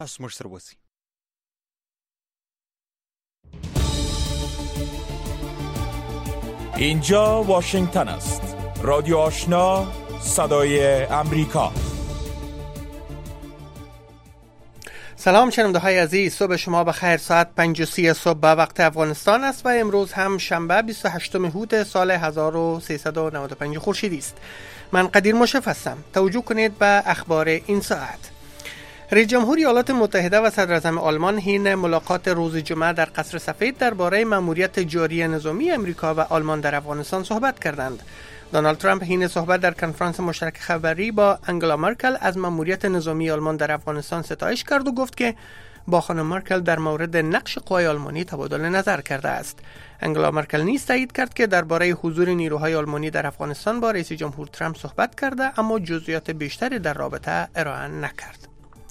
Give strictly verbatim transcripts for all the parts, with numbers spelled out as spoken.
اسمش سربازی. اینجا واشنگتن است. رادیو آشنا، صدای امریکا. سلام شنونده های عزیز، صبح شما بخیر. ساعت پنج و سی صبح به وقت افغانستان است و امروز هم شنبه بیست و هشتم هوت سال هزار و سیصد و نود و پنج خورشیدی است. من قدیر مشرف هستم. توجه کنید به اخبار این ساعت. رئیس جمهور ایالات متحده و صدر اعظم آلمان حین ملاقات روز جمعه در قصر سفید درباره مأموریت جاری نظامی امریکا و آلمان در افغانستان صحبت کردند. دونالد ترامپ حین صحبت در کنفرانس مشترک خبری با انگلا مرکل از مأموریت نظامی آلمان در افغانستان ستایش کرد و گفت که با خانم مرکل در مورد نقش قوای آلمانی تبادل نظر کرده است. انگلا مرکل نیز تایید کرد که درباره حضور نیروهای آلمانی در افغانستان با رئیس جمهور ترامپ صحبت کرده، اما جزئیات بیشتری در رابطه ارائه نکرد.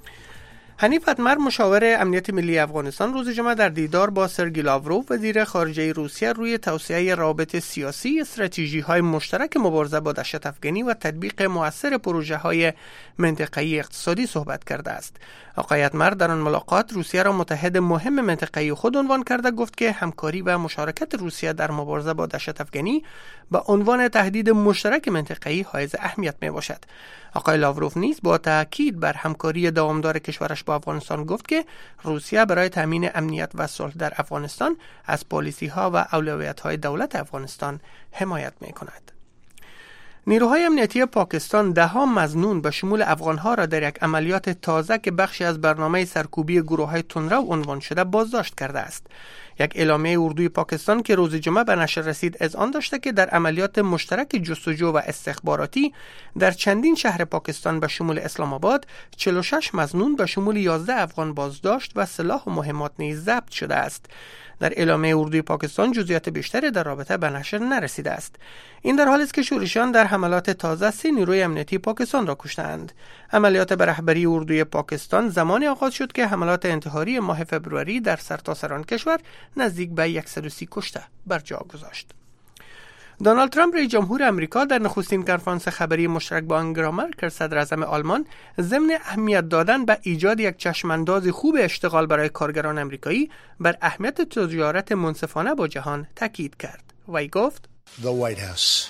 حنیف اتمر مشاور امنیت ملی افغانستان روز جمعه در دیدار با سرگئی لاوروف وزیر خارجه روسیه روی توسعه روابط سیاسی، استراتژی‌های مشترک مبارزه با دهشت افغانی و تطبیق مؤثر پروژه‌های منطقه‌ای اقتصادی صحبت کرده است. آقای اتمر در آن ملاقات روسیه را متحد مهم منطقه‌ای خود عنوان کرده، گفت که همکاری و مشارکت روسیه در مبارزه با دهشت افغانی به عنوان تهدید مشترک منطقه‌ای حائز اهمیت میباشد. آقای لاوروف نیز با تاکید بر همکاری دوامدار کشورش با افغانستان گفت که روسیه برای تامین امنیت و صلح در افغانستان از پالیسی‌ها و اولویت‌های دولت افغانستان حمایت می‌کند. نیروهای امنیتی پاکستان ده ها مظنون به شمول افغان‌ها را در یک عملیات تازه که بخشی از برنامه سرکوبی گروه‌های تندرو عنوان شده بازداشت کرده است. یک اعلامیه اردوی پاکستان که روز جمعه به نشر رسید از آن داشته که در عملیات مشترک جستجو و استخباراتی در چندین شهر پاکستان به شمول اسلام آباد چهل و شش مظنون به شمول یازده افغان بازداشت و سلاح و مهمات نیز ضبط شده است. در اعلامیه اردوی پاکستان جزئیات بیشتری در رابطه به نشر نرسیده است. این در حالی است که شورشیان در حملات تازه سه نیروی امنیتی پاکستان را کشتند. عملیات به رهبری اردوی پاکستان زمانی آغاز شد که حملات انتحاری ماه فبروری در سرتاسر آن کشور نزدیک به صد و سی کشته بر جا گذاشت. دونالد ترامپ رئیس جمهور امریکا در نخستین کنفرانس خبری مشترک با انگلا مرکل صدر اعظم آلمان ضمن اهمیت دادن به ایجاد یک چشمانداز خوب اشتغال برای کارگران امریکایی بر اهمیت تجارت منصفانه با جهان تاکید کرد. وی گفت: The White House.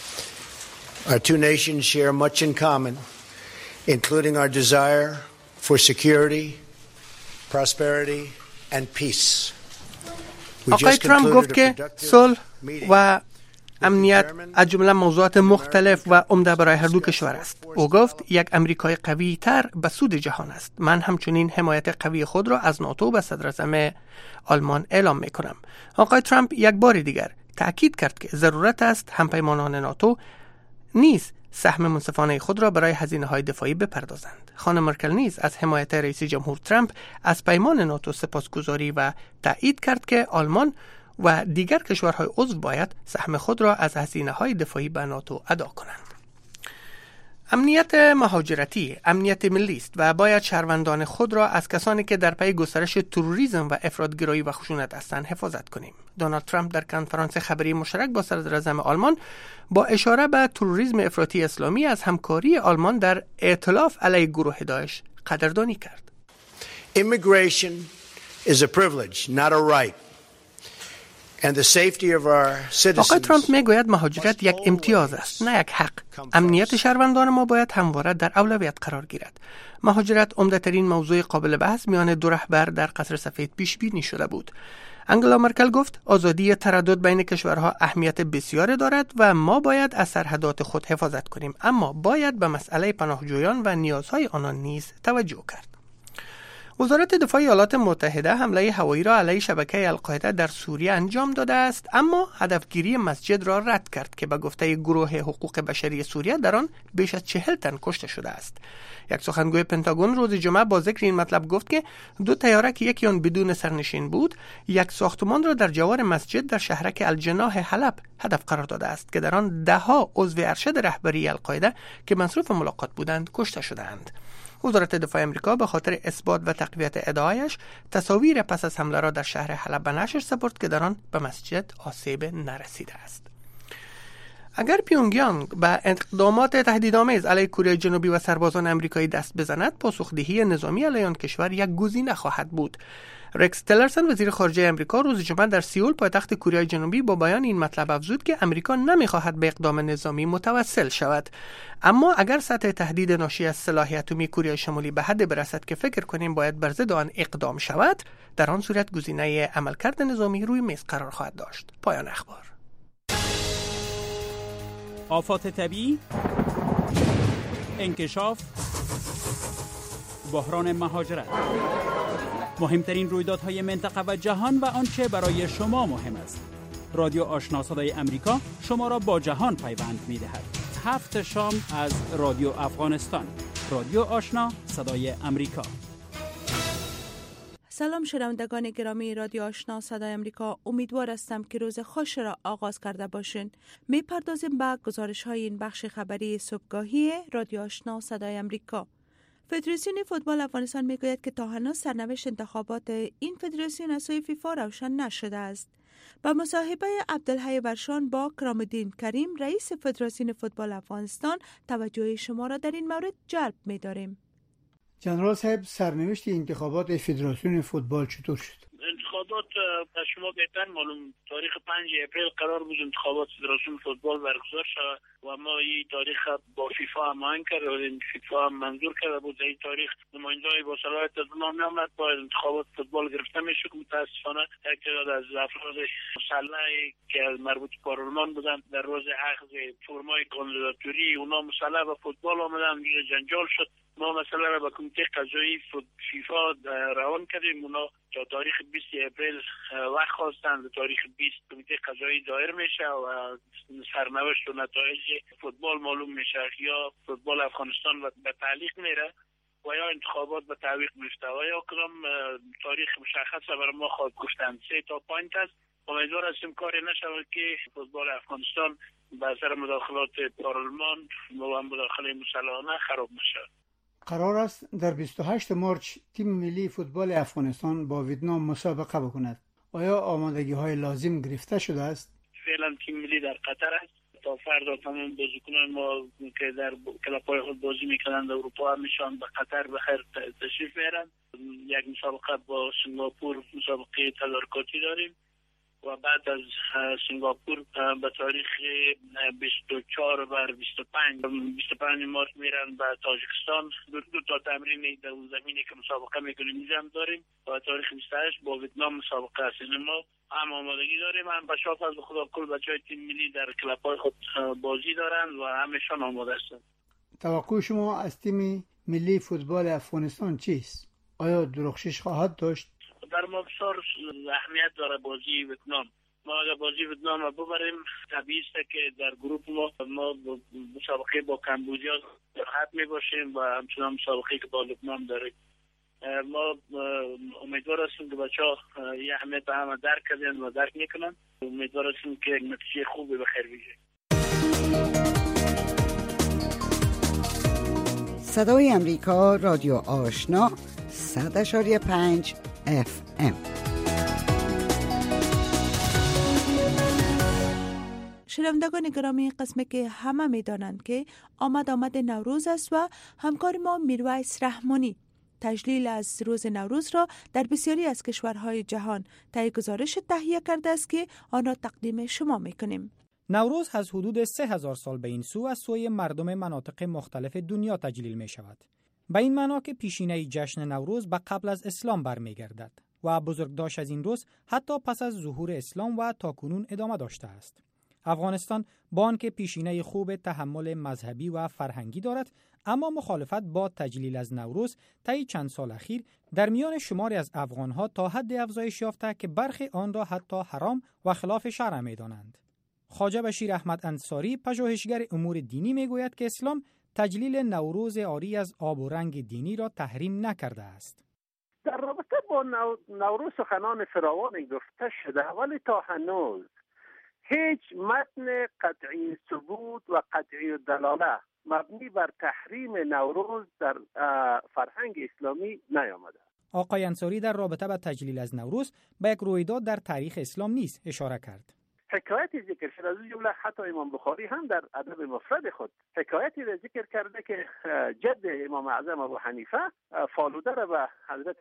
Our two nations share much in common, including our desire for security, prosperity and peace. آقای ترامپ گفت که صلح و امنیت از جمله موضوعات مختلف و عمده برای هر دو کشور است. او گفت یک امریکای قوی تر به سود جهان است. من همچنین حمایت قوی خود را از ناتو به صدر اعظم آلمان اعلام می کنم. آقای ترامپ یک بار دیگر تأکید کرد که ضرورت است همپیمانان ناتو نیز سهم منصفانه خود را برای هزینه‌های دفاعی بپردازند. خانم مرکل نیز از حمایت رئیس جمهور ترامپ از پیمان ناتو سپاسگزاری و تأیید کرد که آلمان و دیگر کشورهای عضو باید سهم خود را از هزینه‌های دفاعی به ناتو ادا کنند. امنیت مهاجرتی امنیت ملی است و باید شهروندان خود را از کسانی که در پی گسترش تروریسم و افراط‌گرایی و خشونت هستند حفاظت کنیم. دونالد ترامپ در کنفرانس خبری مشترک با صدر اعظم آلمان با اشاره به تروریسم افراطی اسلامی از همکاری آلمان در ائتلاف علیه گروه داعش قدردانی کرد. Immigration is a privilege, not a right. آقای ترامپ میگوید مهاجرت یک امتیاز است، نه یک حق. امنیت شهروندان ما باید همواره در اولویت قرار گیرد. مهاجرت عمده‌ترین موضوع قابل بحث میان دو رهبر در قصر سفید پیش بینی شده بود. انگلا مرکل گفت آزادی تردد بین کشورها اهمیت بسیاری دارد و ما باید از سرحدات خود حفاظت کنیم، اما باید به مسئله پناهجویان و نیازهای آنان نیز توجه کرد. وزارت دفاع ایالات متحده حمله هوایی را علیه شبکه القاعده در سوریه انجام داده است، اما هدفگیری مسجد را رد کرد که به گفته گروه حقوق بشری سوریه در آن بیش از چهل تن کشته شده است. یک سخنگوی پنتاگون روز جمعه با ذکر این مطلب گفت که دو طیاره که یکی آن بدون سرنشین بود، یک ساختمان را در جوار مسجد در شهرک الجناح حلب هدف قرار داده است که در آن ده ها عضو ارشد رهبری القاعده که مصروف ملاقات بودند کشته شدند. وزارت دفاع آمریکا به خاطر اثبات و تقویت ادعایش تصاویر پس از حمله را در شهر حلب به نشر سپرد که در آن به مسجد آسیب نرسیده است. اگر پیونگیانگ به اقدامات تهدیدآمیز علیه کره جنوبی و سربازان آمریکایی دست بزند، پاسخدهی نظامی علیه آن کشور یک گزینه خواهد بود. رکس تلرسن وزیر خارجه آمریکا روز جمعه در سئول پایتخت کره جنوبی با بیان این مطلب افزود که آمریکا نمی‌خواهد به اقدام نظامی متوسل شود، اما اگر سطح تهدید ناشی از سلاح اتمی کره شمالی به حد برسد که فکر کنیم باید بر ضد آن اقدام شود، در آن صورت گزینه عملکرد نظامی روی میز قرار خواهد داشت. پایان اخبار. آفات طبیعی، انکشاف، بحران مهاجرت، مهمترین رویدادهای منطقه و جهان و آنچه برای شما مهم است. رادیو آشنا صدای امریکا شما را با جهان پیوند می‌دهد. هفت شام از رادیو افغانستان. رادیو آشنا صدای امریکا. سلام شنوندگان گرامی رادیو آشنا صدای امریکا، امیدوار هستم که روز خوش را آغاز کرده باشین. می پردازیم به گزارش های این بخش خبری صبحگاهی رادیو آشنا صدای امریکا. فدراسیون فوتبال افغانستان می گوید که تا هنوز سرنوشت انتخابات این فدراسیون از سوی فیفا روشن نشده است. با مصاحبه عبدالحی ورشان با کرام الدین کریم رئیس فدراسیون فوتبال افغانستان توجه شما را در این مورد جلب می داریم. جنرال صاحب، سرنوشت انتخابات فدراسیون فوتبال چطور شد؟ انتخابات به شما بهتر معلوم تاریخ پنج اپریل قرار بود انتخابات فدراسیون فوتبال برگزار شود و ما این تاریخ با فیفا هماهنگ کرد و فیفا هم منظور کرده بود. این تاریخ نماینده‌های با صلاحیت از اونها می‌آمد با انتخابات فوتبال گرفته میشد. متاسفانه یک تعداد از افراد مسلحی که مربوط به پارلمان بودند در روز اخذ فرمای کاندیداتوری اونها مسلح به فوتبال آمدن، جنجال شد. ما مسئله را به کمیته قضایی فیفا روان کردیم. اونا تا تاریخ بیست اپریل وقت خواستند. تاریخ بیست کمیته قضایی دایر میشه و سرنوشت و نتایج فوتبال معلوم میشه. یا فوتبال افغانستان به تعلیق میره و یا انتخابات به تعویق میفته و یا کدام تاریخ مشخص برای ما خواهد گفتند. سه تا پوینت است. امیدوار هستیم کاری نشود که فوتبال افغانستان به اثر مداخلات پارلمان و مداخله مسلحانه خراب نشه. قرار است در بیست و هشتم مارس تیم ملی فوتبال افغانستان با ویتنام مسابقه بکند. آیا آمادگی های لازم گرفته شده است؟ فعلا تیم ملی در قطر است. تا فردا تمام بازیکنان ما که در کلاب‌های خود بازی میکنند در اروپا همیشان به قطر به خیر تشریف میارند. یک مسابقه با سنگاپور مسابقه تدارکاتی داریم و بعد از سنگاپور به تاریخ بیست و چهار بر بیست و پنج بیست و پنج مارس میرن به تاجیکستان. دو, دو تا تمرین در زمینی که مسابقه میکنیم میزم داریم و تاریخ بیست و هشت با ویتنام مسابقه است. ما هم آمادگی داریم. هم به شاف از خدا کل بچهای تیم ملی در کلاب‌های خود بازی دارند و همشان آماده هستند. توقع شما از تیم ملی فوتبال افغانستان چیست؟ آیا درخشش خواهد داشت؟ در ما بسیار اهمیت داره بازی ویتنام. ما اگر بازی ویتنام رو ببریم طبیعی است که در گروه ما ما مسابقه با کمبودیا راحت می باشیم و همچنان مسابقه که با لبنان داریم. ما امیدوار هستیم که بچه‌ها یه اهمیت همه درک کردن و درک میکنن. امیدوار هستیم که نتیجه خوبی به خیر بیاید. صدای امریکا رادیو آشنا صد اشاری پنج اف ام. شنوندگان گرامی، قسمی که همه می دانند که آمد آمد نوروز است و همکار ما میرویس رحمانی تجلیل از روز نوروز را در بسیاری از کشورهای جهان طی گزارش تهیه کرده است که آن را تقدیم شما می کنیم. نوروز از حدود سه هزار سال به این سو از سوی مردم مناطق مختلف دنیا تجلیل می شود. به این معنا که پیشینه جشن نوروز به قبل از اسلام برمیگردد و بزرگداشت از این روز حتی پس از ظهور اسلام و تاکنون ادامه داشته است. افغانستان با آنکه پیشینه خوب تحمل مذهبی و فرهنگی دارد، اما مخالفت با تجلیل از نوروز طی چند سال اخیر در میان شماری از افغانها تا حد افزایش یافته که برخی آن را حتی حرام و خلاف شرع می‌دانند. خواجه بشیر احمد انصاری پژوهشگر امور دینی میگوید که اسلام تجلیل نوروز عاری از آب و رنگ دینی را تحریم نکرده است. در رابطه با نوروز سخنان فراوانی گفته شده، ولی تا هنوز هیچ متن قطعی ثبوت و قطعی دلاله مبنی بر تحریم نوروز در فرهنگ اسلامی نیامده. آقای انصاری در رابطه با تجلیل از نوروز به یک رویداد در تاریخ اسلام نیز اشاره کرد. حکایتی ذکر شده، از جمله حتی امام بخاری هم در ادب مفرد خود حکایتی را ذکر کرده که جد امام اعظم ابو حنیفه فالوده را به حضرت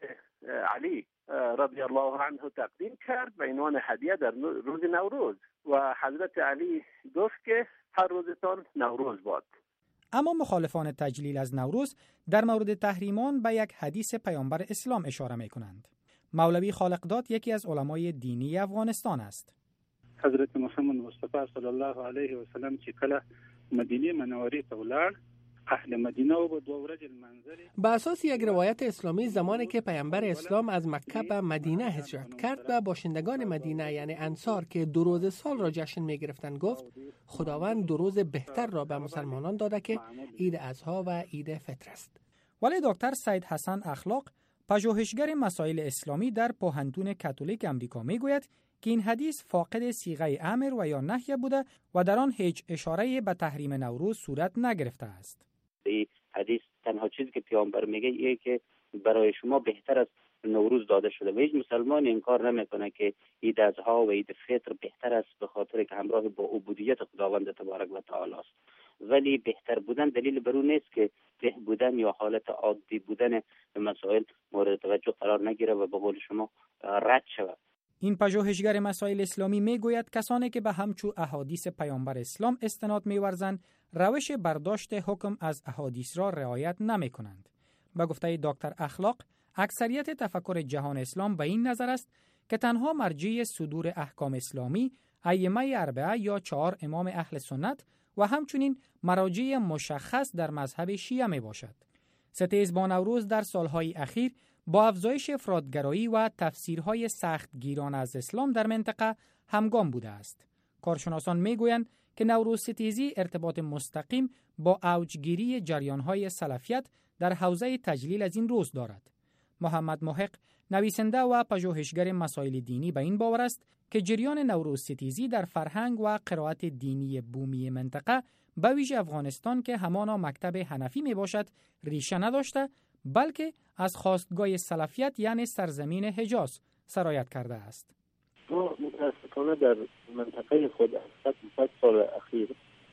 علی رضی الله عنه تقدیم کرد به عنوان هدیه در روز نوروز و حضرت علی گفت که هر روزتان نوروز باد. اما مخالفان تجلیل از نوروز در مورد تحریمان به یک حدیث پیامبر اسلام اشاره می کنند. مولوی خالقداد یکی از علمای دینی افغانستان است. حضرت محمد مصطفی صلی الله علیه و سلم چې کله مدینه منوره ته ولاړ، اهل مدینه و به دو ورځې المنزل. به اساس یک روایت اسلامی زمانی که پیامبر اسلام از مکه به مدینه هجرت کرد و باشندگان مدینه یعنی انصار که دو روز سال را جشن می گرفتند گفت خداوند دو روز بهتر را به مسلمانان داده که عید اضحی و عید فطر است. ولی دکتر سید حسن اخلاق، پژوهشگر مسائل اسلامی در پوهنتون کاتولیک امریکا میگوید که این حدیث فاقد صیغه امر و یا نهی بوده و در آن هیچ اشاره به تحریم نوروز صورت نگرفته است. این حدیث تنها چیزی که پیامبر میگه اینه که برای شما بهتر از نوروز داده شده و هیچ مسلمان انکار نمیکنه که عید اضحی و عید فطر بهتر است به خاطر که همراه با عبودیت خداوند تبارک و تعالی است. ولی بهتر بودن دلیل بر اون نیست که به بودن یا حالت عادی بودن مسائل مورد توجه قرار نگیره و به قول شما رد شود. این پژوهشگر مسائل اسلامی میگوید کسانی که به همچو احادیث پیامبر اسلام استناد می‌ورزند روش برداشت حکم از احادیث را رعایت نمی‌کنند. به گفته دکتر اخلاق، اکثریت تفکر جهان اسلام به این نظر است که تنها مرجع صدور احکام اسلامی ائمه اربعه یا چهار امام اهل سنت و همچنین مراجع مشخص در مذهب شیعه می باشد. ستیز با نوروز در سالهای اخیر با افزایش افراطگرایی و تفسیرهای سختگیرانه از اسلام در منطقه همگام بوده است. کارشناسان میگویند که نوروز ستیزی ارتباط مستقیم با اوجگیری جریانهای سلفیت در حوزه تجلیل از این روز دارد. محمد محق، نویسنده و پژوهشگر مسائل دینی، به این باور است که جریان نوروز ستیزی در فرهنگ و قرائت دینی بومی منطقه به ویژه افغانستان که همانا مکتب حنفی می باشد ریشه نداشته، بلکه از خواستگاه سلفیت یعنی سرزمین حجاز سرایت کرده است. ما متاسفانه در منطقه خود از صد سال اخیر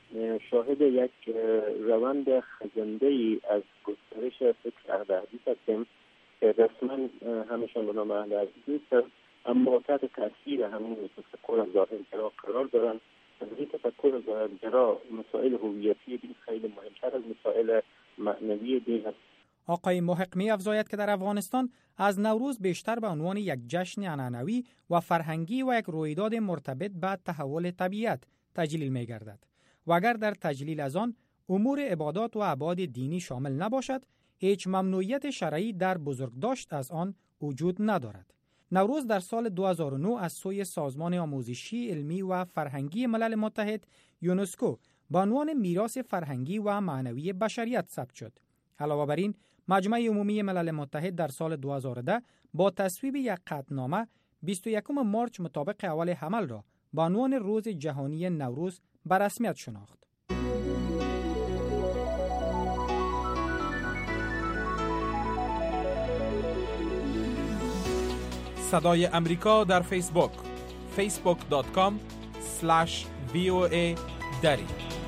شاهد یک روند خزنده‌ای از گسترش فکر اهل حدیث هستیم که رسما همشان به نام اهل حدیث هستند، اما تحت تاثیر همین تفکر ظاهرگرا قرار دارند. از این تفکر ظاهرگرا مسائل هویتی دین خیلی مهمتر از مسائل معنوی دین هست. آقای محق می افزاید که در افغانستان از نوروز بیشتر به عنوان یک جشن عنعنوی و فرهنگی و یک رویداد مرتبط به تحول طبیعت تجلیل می گردد و اگر در تجلیل از آن امور عبادات و ابعاد دینی شامل نباشد، هیچ ممنوعیت شرعی در بزرگداشت از آن وجود ندارد. نوروز در سال دو هزار و نه از سوی سازمان آموزشی علمی و فرهنگی ملل متحد یونسکو به عنوان میراث فرهنگی و معنوی بشریت ثبت شد. علاوه بر این، مجمع عمومی ملل متحد در سال دو هزار و ده با تصویب یک قطعنامه بیست و یکم مارچ مطابق اول حمل را به عنوان روز جهانی نوروز به رسمیت شناخت. صدای امریکا در فیسبوک فیسبوک دات کام اسلش وی او ای دری.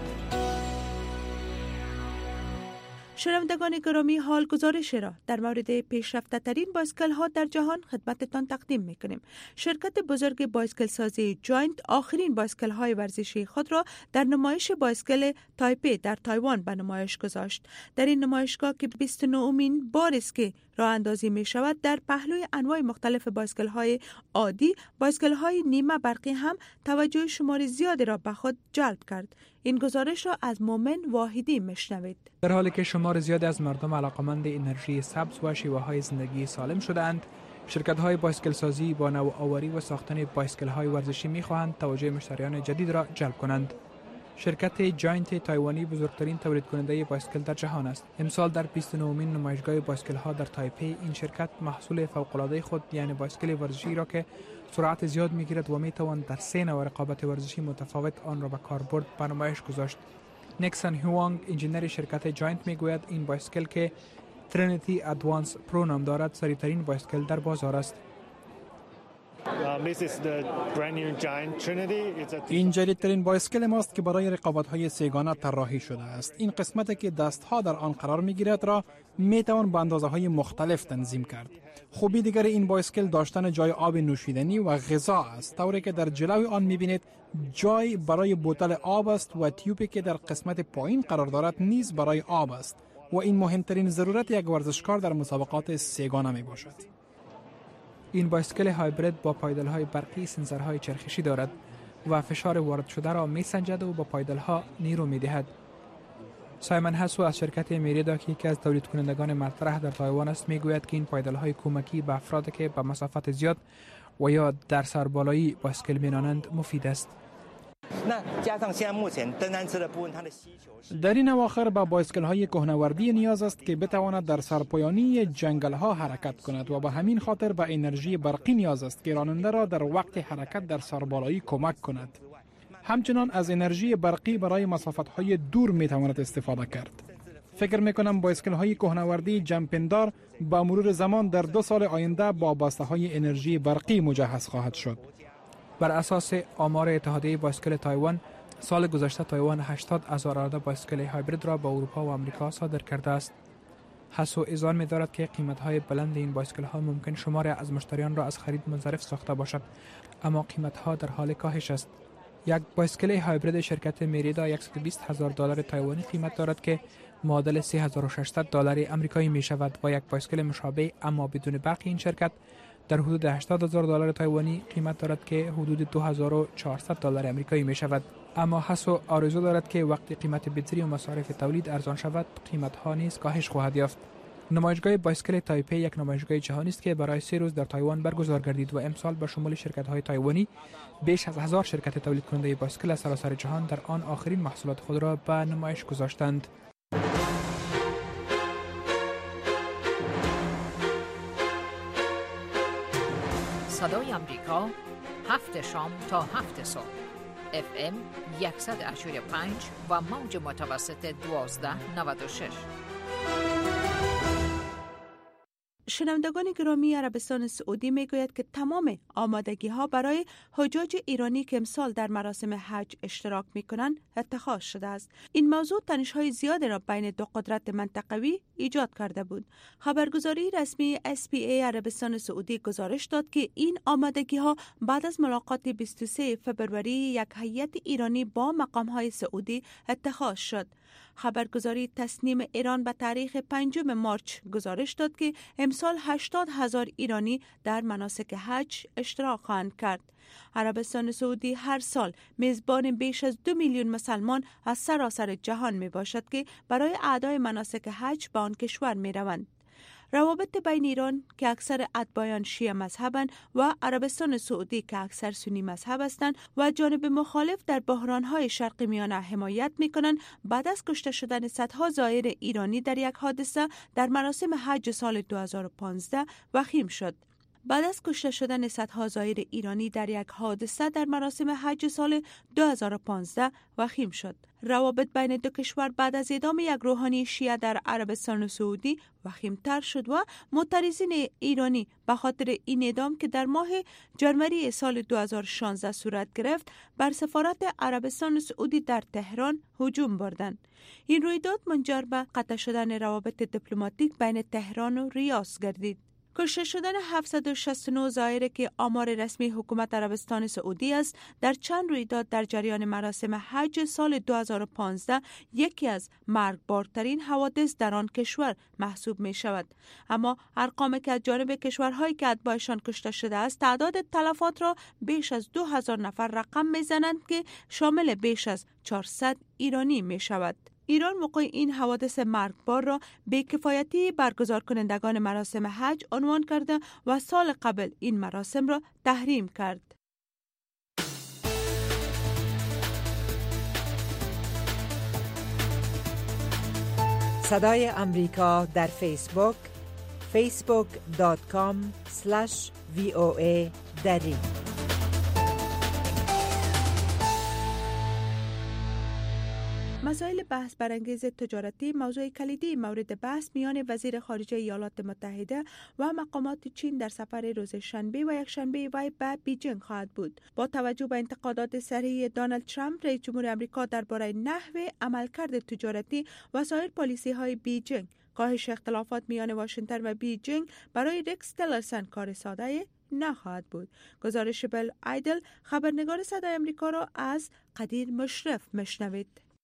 شنوندگان گرامی، حال گزارش را در مورد پیشرفته ترین بایسکل ها در جهان خدمتتان تقدیم میکنیم. شرکت بزرگ بایسکل سازی جاینت آخرین بایسکل های ورزشی خود را در نمایش بایسکل تایپی در تایوان به نمایش گذاشت. در این نمایشگاه که بیست و نهمین بار است که راه اندازی می شود، در پهلوی انواع مختلف بایسکل های عادی، بایسکل های نیمه برقی هم توجه شمار زیادی را به خود جلب کرد. این گزارش را از مومن واحدی میشنوید. در حالی که شمار زیادی از مردم علاقمند انرژی سبز و شیوه های زندگی سالم شدند، شرکت های بایسکل سازی با نوآوری و ساختن بایسکل های ورزشی میخواهند توجه مشتریان جدید را جلب کنند. شرکت جاینت تایوانی بزرگترین تولید کننده بایسکل در جهان است. امسال در بیست و نهمین نمایشگاه بایسکل ها در تایپی این شرکت محصول فوق العاده خود یعنی بایسکل ورزشی را که سرعت زیاد میگیرد و میتوان در سه نوع رقابت ورزشی متفاوت آن را به کاربرد به نمایش گذاشت. نیکسن هوانگ، انجینر شرکت جاینت، میگوید این بایسکل که ترینیتی ادوانس پرو نام دارد سریعترین بایسکل در بازار است. این جدیدترین بایسکل ماست که برای رقابت‌های سه‌گانه طراحی شده است. این قسمتی که دست‌ها در آن قرار می‌گیرد را می‌توان به اندازه‌های مختلف تنظیم کرد. خوبی دیگر این بایسکل داشتن جای آب نوشیدنی و غذا است، طوری که در جلوی آن می‌بینید جای برای بوتل آب است و تیوبی که در قسمت پایین قرار دارد نیز برای آب است و این مهمترین ضرورت یک ورزشکار در مسابقات سه‌گانه میباشد. این بایسکل هایبرید با پایدل‌های برقی سنسورهای چرخشی دارد و فشار وارد شده را می‌سنجد و با پایدل‌ها نیرو می‌دهد. سایمن هسو از شرکت میریدا که یکی از تولید کنندگان مطرح در تایوان است میگوید که این پایدل‌های کمکی به افرادی که به مسافت زیاد و یا در سربالایی بایسکل می‌رانند مفید است. در این اواخر با بایسکل‌های کهنوردی نیاز است که بتواند در سرپایانی جنگل‌ها حرکت کند و به همین خاطر به انرژی برقی نیاز است که راننده را در وقت حرکت در سربالایی کمک کند. همچنان از انرژی برقی برای مسافت‌های دور می‌تواند استفاده کرد. فکر می‌کنم بایسکل‌های کهنوردی جمپندار با مرور زمان در دو سال آینده با بسته‌های انرژی برقی مجهز خواهد شد. بر اساس آمار اتحادیه بایسکل تایوان، سال گذشته تایوان هشتاد هزار عدد بایسکل هایبرید را به اروپا و آمریکا صادر کرده است. هسو اذعان می‌دارد که قیمت‌های بلند این بایسکل‌ها ممکن شماری از مشتریان را از خرید منصرف ساخته باشد، اما قیمت‌ها در حال کاهش است. یک بایسکل هایبرید شرکت میریدا صد و بیست هزار دلار تایوانی قیمت دارد که معادل سه هزار و ششصد دلار آمریکایی می‌شود و یک بایسکل مشابه اما بدون برق این شرکت در حدود هشتاد هزار دلار تایوانی قیمت دارد که حدود دو هزار و چهارصد دلار آمریکایی می شود. اما هسو آرزو دارد که وقتی قیمت بطری و مصارف تولید ارزان شود، قیمت ها نیز کاهش خواهد یافت. نمایشگاه بایسکل تایپی یک نمایشگاه جهانی است که برای سه روز در تایوان برگزار گردید و امسال به شمول شرکت های تایوانی بیش از هزار شرکت تولید کننده بایسکل از سراسر جهان در آن آخرین محصولات خود را به نمایش گذاشتند. صدای امریکا هفت شام تا هفت صبح اف ام صد و هشتاد و پنج و موج متوسط دوازده نود و شش. شنوندگان گرامی، عربستان سعودی میگوید که تمام آمادگی ها برای حجاج ایرانی که امسال در مراسم حج اشتراک می کنند اتخاذ شده است. این موضوع تنش های زیاد را بین دو قدرت منطقوی ایجاد کرده بود. خبرگزاری رسمی اس پی ای عربستان سعودی گزارش داد که این آمادگی ها بعد از ملاقات بیست و سوم فوریه یک هیئت ایرانی با مقام های سعودی اتخاذ شد. خبرگزاری تسنیم ایران به تاریخ پنجم مارچ گزارش داد که امسال هشتاد هزار ایرانی در مناسک حج اشتراک خواهند کرد. عربستان سعودی هر سال میزبان بیش از دو میلیون مسلمان از سراسر جهان می باشد که برای ادای مناسک حج به آن کشور می روند. روابط بین ایران که اکثر اتباعان شیعه مذهبند و عربستان سعودی که اکثر سنی مذهب هستند و جانب مخالف در بحران‌های شرق میانه حمایت می‌کنند، بعد از کشته شدن صدها زائر ایرانی در یک حادثه در مراسم حج سال دو هزار و پانزده وخیم شد. بعد از کشته شدن صدها زائر ایرانی در یک حادثه در مراسم حج سال دو هزار و پانزده وخیم شد. روابط بین دو کشور بعد از اعدام یک روحانی شیعه در عربستان سعودی وخیم‌تر شد و معترضین ایرانی به خاطر این اعدام که در ماه ژانویه سال دو هزار و شانزده صورت گرفت بر سفارت عربستان سعودی در تهران هجوم بردند. این رویداد منجر به قطع شدن روابط دیپلماتیک بین تهران و ریاض گردید. کشته شدن هفتصد و شصت و نه زائر که آمار رسمی حکومت عربستان سعودی است در چند رویداد در جریان مراسم حج سال دو هزار و پانزده یکی از مرگبارترین حوادث در آن کشور محسوب می شود. اما ارقامی که از جانب کشورهایی که اتباعشان کشته شده است تعداد تلفات را بیش از دو هزار نفر رقم می زنند که شامل بیش از چهارصد ایرانی می شود. ایران موقع این حوادث مرگبار را بی‌کفایتی برگزار کنندگان مراسم حج عنوان کرده و سال قبل این مراسم را تحریم کرد. صدای امریکا در فیسبوک فیسبوک دات کام اسلش وی او ای دری. مسائل بحث برانگیز تجارتی موضوع کلیدی مورد بحث میان وزیر خارجه ایالات متحده و مقامات چین در سفر روز شنبه و یکشنبه وی به بیجینگ خواهد بود. با توجه به انتقادات صریح دونالد ترامپ رئیس جمهور آمریکا درباره نحوه عملکرد تجارتی و سایر پالیسی های بیجینگ، کاهش اختلافات میان واشنگتن و بیجینگ برای رکس تیلرسن کار ساده نخواهد بود. گزارش بل ایدل خبرنگار صدای آمریکا را از قدیر مشرف مشنوید.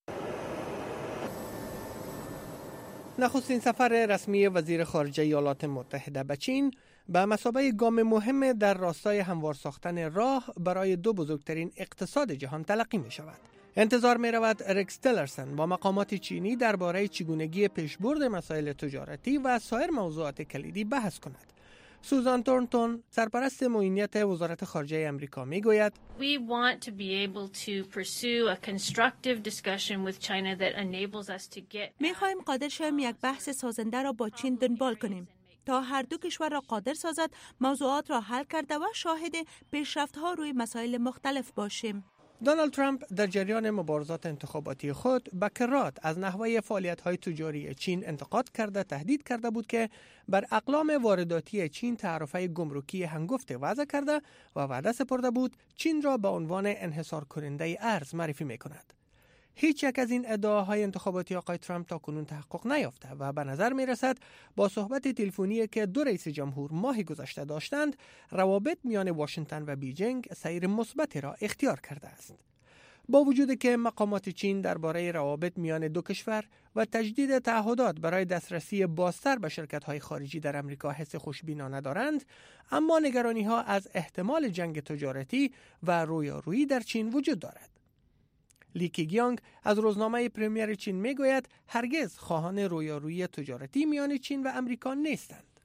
نخستین سفر رسمی وزیر خارجه ایالات متحده به چین به مثابه گام مهم در راستای هموار ساختن راه برای دو بزرگترین اقتصاد جهان تلقی می شود. انتظار می رود رکس تیلرسن با مقامات چینی درباره چگونگی پیشبرد مسائل تجارتی و سایر موضوعات کلیدی بحث کند. سوزان تورنتون سرپرست معینیت وزارت خارجه آمریکا می گوید We want to be able to pursue a constructive discussion with China that enables us to get می خواهیم قادر شویم یک بحث سازنده را با چین دنبال کنیم تا هر دو کشور را قادر سازد موضوعات را حل کرده و شاهد پیشرفت‌ها روی مسائل مختلف باشیم. دونالد ترامپ در جریان مبارزات انتخاباتی خود به کرات از نحوه فعالیت‌های تجاری چین انتقاد کرده تهدید کرده بود که بر اقلام وارداتی چین تعرفه گمرکی هنگفت وضع کرده و وعده سپرده بود چین را به عنوان انحصار کننده ارز معرفی می‌کند. هیچ یک از این ادعاهای انتخاباتی آقای ترامپ تا کنون تحقق نیافته و به نظر می رسد با صحبت تلفنی که دو رئیس جمهور ماه گذشته داشتند، روابط میان واشنگتن و بیجینگ سیر مثبتی را اختیار کرده است. با وجود که مقامات چین درباره روابط میان دو کشور و تجدید تعهدات برای دسترسی بازتر به شرکت‌های خارجی در آمریکا حس خوشبینانه دارند، اما نگرانی‌ها از احتمال جنگ تجارتی و رویارویی در چین وجود دارد. لی کیگیانگ از روزنامه پریمیر چین میگوید هرگز خواهان رویارویی تجارتی میان چین و آمریکا نیستند.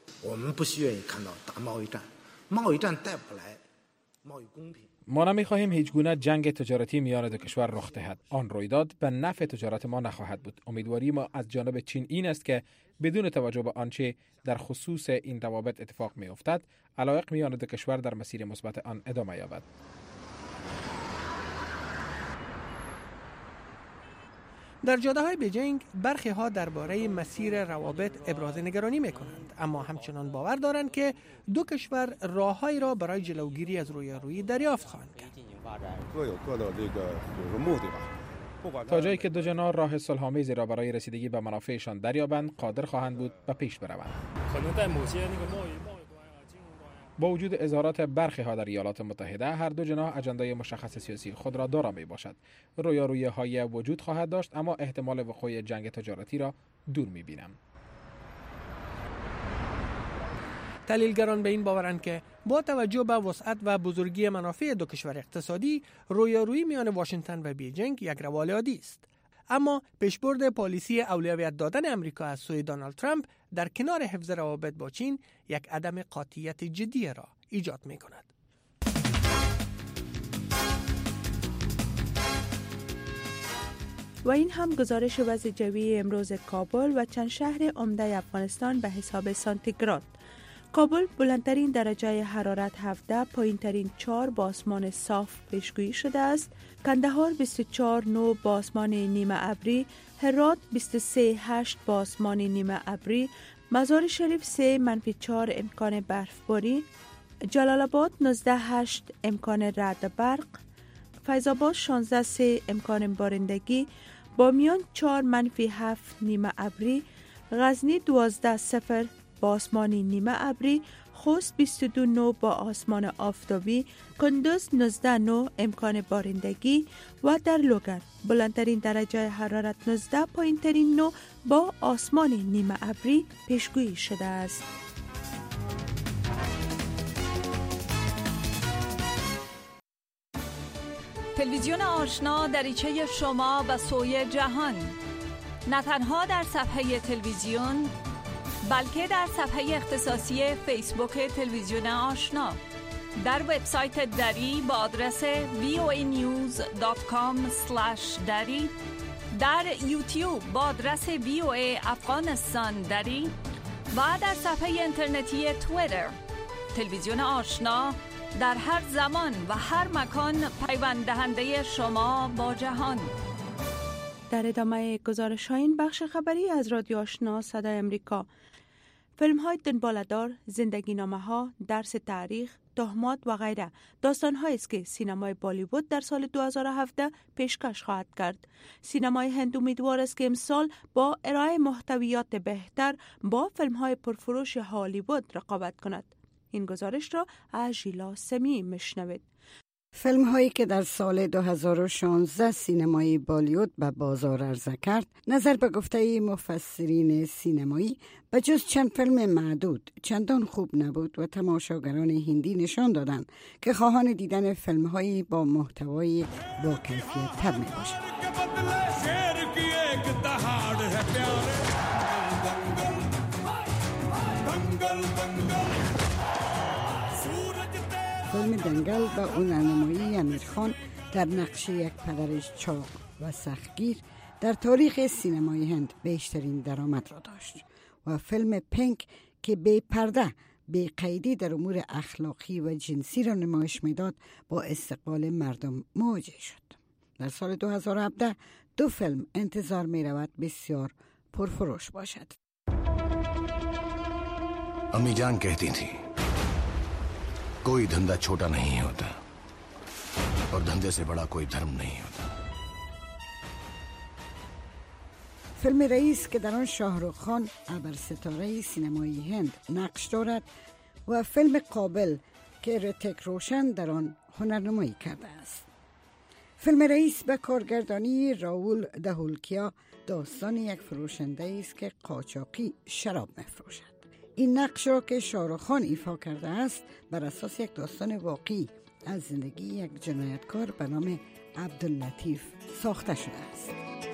ما نمیخواهیم هیچ گونه جنگ تجارتی میان دو کشور رخ دهد. آن رویداد به نفع تجارت ما نخواهد بود. امیدواری ما از جانب چین این است که بدون توجه به آنچه در خصوص این روابط اتفاق میافتد، علایق میان دو کشور در مسیر مثبت آن ادامه یابد. در جاده‌های بیجینگ برخی ها درباره مسیر روابط ابراز نگرانی می‌کنند، اما همچنان باور دارند که دو کشور راههایی را برای جلوگیری از رویارویی دریافت خواهند کرد. تا جایی که دو جناح راه صلح‌آمیزی را برای رسیدگی به منافعشان دریابند، قادر خواهند بود به پیش بروند. با وجود اظهارات برخی ها در ایالات متحده، هر دو جناح اجندای مشخص سیاسی خود را دارا می باشد. رویارویی های وجود خواهد داشت، اما احتمال وقوع جنگ تجارتی را دور می بینم. تحلیلگران به این باورند که با توجه به وسعت و بزرگی منافع دو کشور اقتصادی، رویارویی میان واشنگتن و بیجینگ یک روال عادی است. اما پیشبرد پالیسی اولویت دادن آمریکا از سوی دونالد ترامپ در کنار حفظ روابط با چین یک عدم قاطعیت جدی را ایجاد می کند. و این هم گزارش وضع جوی امروز کابل و چند شهر عمده افغانستان به حساب سانتیگراد. کابل بلندترین درجه حرارت هفده، پایینترین چهار با آسمان صاف پیشگویی شده است. کندهار بیست و چهار نه با آسمان نیمه ابری، هرات بیست و سه هشت با آسمان نیمه ابری، مزار شریف سه منفی چهار امکان برفباری، جلال آباد نوزده هشت امکان رعد برق، فیض آباد شانزده سه امکان بارندگی، بامیان چهار منفی هفت نیمه ابری، غزنی دوازده صفر با آسمان نیمه ابری، خوست بیست و دو نه با آسمان آفتابی، کندوز نوزده نه امکان بارندگی و در لوگر بلندترین درجه حرارت نوزده، پایینترین نه با آسمان نیمه ابری پیشگویی شده است. تلویزیون آشنا دریچه شما به سوی جهان، نه تنها در صفحه تلویزیون بلکه در صفحه اختصاصی فیسبوک تلویزیون آشنا، در وبسایت دری با آدرس وی او ای نیوز دات کام اسلش دری، در یوتیوب با آدرس وی او ای افغانستان دری و در صفحه اینترنتی توییتر. تلویزیون آشنا در هر زمان و هر مکان پیوند دهنده شما با جهان. در ادامه گزارش های این بخش خبری از رادیو آشنا صدای امریکا، فیلم های دنباله‌دار، زندگی نامه ها، درس تاریخ، تهمات و غیره داستان هایی است که سینمای بالیوود در سال دو هزار و هفده پیشکش خواهد کرد. سینمای هند امیدوار است که امسال با ارائه محتویات بهتر با فیلم های پرفروش هالیوود رقابت کند. این گزارش را از ژیلا سمی میشنوید. فیلم هایی که در سال دو هزار و شانزده سینمای بالیوود به بازار عرضه کرد، نظر به گفته مفسرین سینمایی به جز چند فیلم معدود چندان خوب نبود و تماشاگران هندی نشان دادند که خواهان دیدن فیلم هایی با محتوای با کیفیت تر می باشند. فیلم دنگل با اون نمایی امیر خان در نقش یک پدر چاق و سختگیر در تاریخ سینمای هند بیشترین درآمد را داشت و فیلم پینک که بی پرده بی قیدی در امور اخلاقی و جنسی را نمایش میداد با استقبال مردم مواجه شد. در سال دو هزار و هفده دو فیلم انتظار می رود بسیار پرفروش باشد. अम्मी जान कहती थी कोई धंधा छोटा नहीं होता और धंधे से बड़ा कोई धर्म नहीं होता. فیلم رئیس که در آن شاهرخ خان ابر ستاره سینمایی هند نقش دارد و فیلم قابل که رتیک روشن در آن هنرنمایی کرده است. فیلم رئیس به کارگردانی راول دهولکیا داستان یک فروشنده است که قاچاقی شراب می‌فروشد. این نقش را که شاهرخ خان ایفا کرده است بر اساس یک داستان واقعی از زندگی یک جنایتکار به نام عبداللطیف ساخته شده است.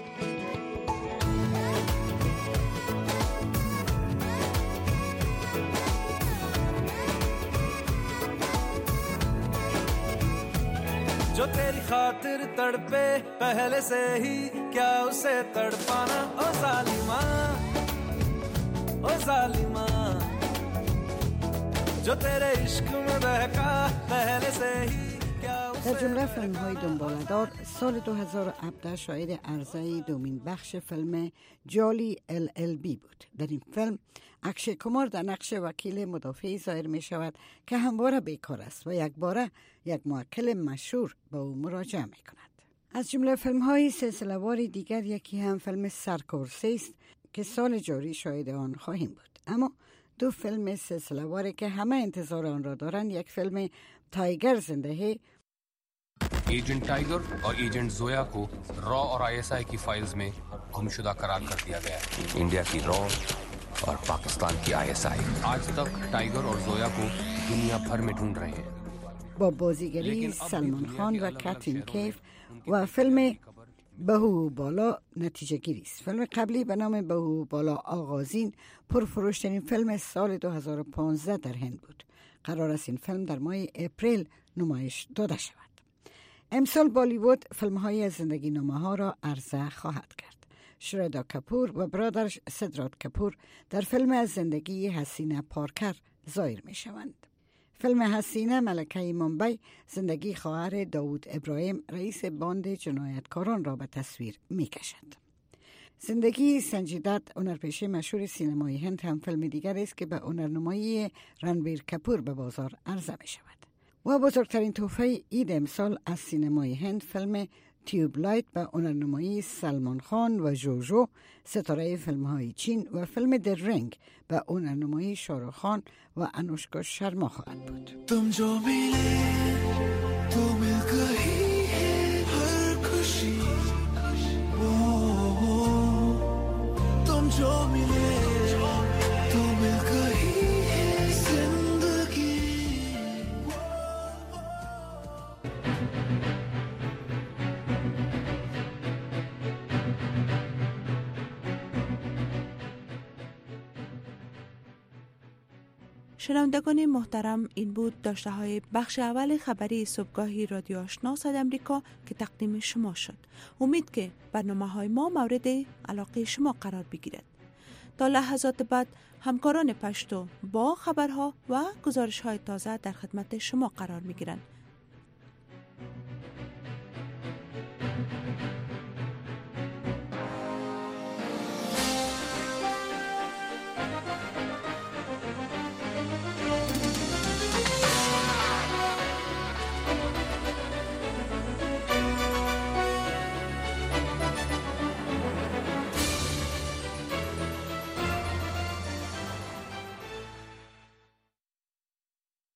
जो तेरी खातिर तड़पे पहले से ही क्या उसे तड़पाना ओ जालिमा ओ जालिमा जो तेरे इश्क में बहका पहले से ही در جمله فیلم های دنباله‌دار سال دو هزار و هفده شاهد عرضه دومین بخش فیلم جالی ال ال بی بود. در این فیلم اکشی کمار در نقش وکیل مدافعی ظاهر می شود که همواره بیکار است و یک باره یک موکل مشهور به او مراجعه می کند. از جمله فیلم های سلسله وار دیگر یکی هم فیلم سرکورسه است که سال جاری شاهد آن خواهیم بود. اما دو فیلم سلسله واری که همه انتظار آن را دارند، یک فیلم تایگر زنده ہے एजेंट टाइगर और एजेंट जोया को रॉ और आईएसआई की फाइल्स में गुमशुदा करार कर दिया गया है. इंडिया की रॉ और पाकिस्तान की आईएसआई आज तक टाइगर और जोया को दुनिया भर में ढूंढ रहे हैं. با بازیگری سلمان خان و کاترین کیف و فیلم بهو بالا نتیجه گیری است. فیلم قبلی به نام بهو بالا آغازین پرفروشترین فیلم سال دو هزار و پانزده در هند بود. قرار است این فیلم در ماه اپریل نمایش داده شود. امسال بالیوود فیلم های زندگی نامه ها را عرضه خواهد کرد. شردا کپور و برادرش سدرات کپور در فیلم از زندگی حسینه پارکر ظاهر می شوند. فیلم حسینه ملکه ممبئی زندگی خواهر داوود ابراهیم رئیس باند جنایتکاران را به تصویر می کشد. زندگی سنجیدت هنرپیشه مشهور سینمای هند هم فیلم دیگر است که به هنرنمایی رنبیر کپور به بازار عرضه می شود. و بزرگترین تحفه عید امسال از سینمای هند فیلم تیوب لایت به هنرنمایی سلمان خان و جوجو ستاره فیلم های چین و فیلم در رنگ به هنرنمایی شاهرخ خان و انوشکا شرما خواهد بود. तुम जो मिले तो मिल गई है हर खुशी वो तुम जो मिले तो मिल गई है जिंदगी. شنوندگان محترم، این بود داشته های بخش اول خبری صبحگاهی رادیو آشنا صدای امریکا که تقدیم شما شد. امید که برنامه های ما مورد علاقه شما قرار بگیرد. تا لحظات بعد همکاران پشتو با خبرها و گزارش های تازه در خدمت شما قرار می گیرند.